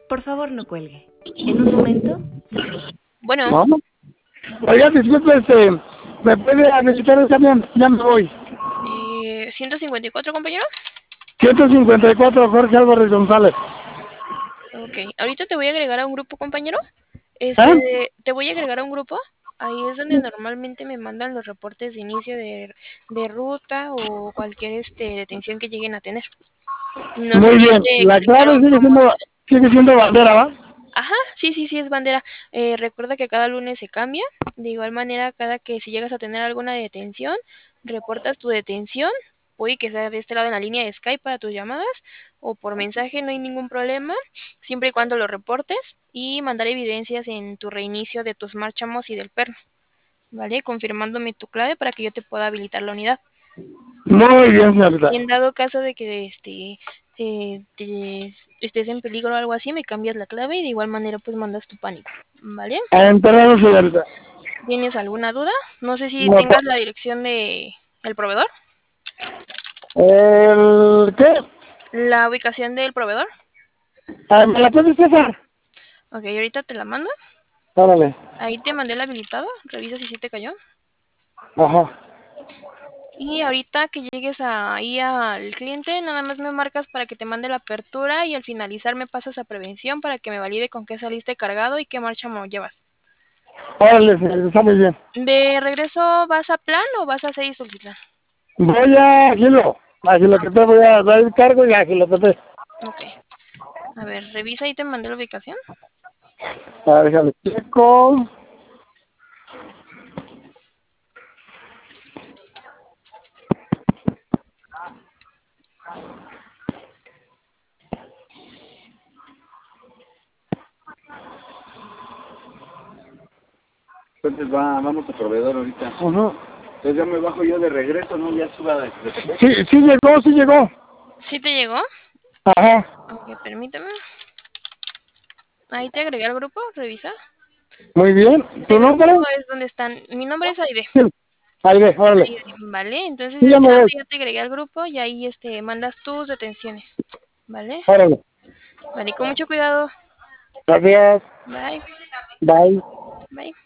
Por favor, no cuelgue. En un momento. Bueno, ¿No? Oiga, disculpe, ¿me puede habilitar el camión? Ya me voy. 154, compañero. 154, Jorge Álvarez González. Ok, ahorita te voy a agregar a un grupo, compañero. ¿Eh? Te voy a agregar a un grupo. Ahí es donde normalmente me mandan los reportes de inicio de ruta o cualquier detención que lleguen a tener. No sé Muy si ya bien. te La clave explicaron cómo. sigue siendo bandera, ¿va? Ajá, sí, sí, sí, es bandera. Recuerda que cada lunes se cambia. De igual manera, cada que si llegas a tener alguna detención, reportas tu detención. Puede que sea de este lado en la línea de Skype para tus llamadas o por mensaje, no hay ningún problema, siempre y cuando lo reportes y mandar evidencias en tu reinicio de tus marchamos y del perno, ¿vale? Confirmándome tu clave para que yo te pueda habilitar la unidad. Muy bien, señorita. Y en dado caso de que estés en peligro o algo así, me cambias la clave y de igual manera pues mandas tu pánico, ¿vale? Enterado, señorita. ¿Tienes alguna duda? No sé si No, tengas la dirección de el proveedor, ¿El qué? la ubicación del proveedor. ¿Me la puedes pasar? Ok, ahorita te la mando. Órale. Ahí te mandé el habilitado, revisa si sí te cayó. Ajá. Y ahorita que llegues ahí al cliente, nada más me marcas para que te mande la apertura y al finalizar me pasas a prevención para que me valide con qué saliste cargado y qué marcha me llevas. Órale, señorita, está muy bien. ¿De regreso vas a Plan o vas a 6 Tultitlán? Voy a Gilo. A Gilotepec voy a dar el cargo y a Gilotepec. Ok. A ver, revisa y te mandé la ubicación. A ver, déjame checo. Entonces vamos a proveedor ahorita. Ajá. Entonces ya me bajo yo de regreso, ¿no? Ya suba de... Sí, sí llegó, sí llegó. ¿Sí te llegó? Ajá. Ok, permíteme. Ahí te agregué al grupo, revisa. Muy bien. ¿Tu Este grupo nombre? es donde están. Mi nombre es Aide. Sí. Ahí ve, órale. Aide, ¿vale? Entonces Sí, de ya este me lado voy. ya te agregué al grupo y ahí mandas tus detenciones, ¿vale? Órale. Vale, con mucho cuidado. Gracias. Bye. Bye. Bye.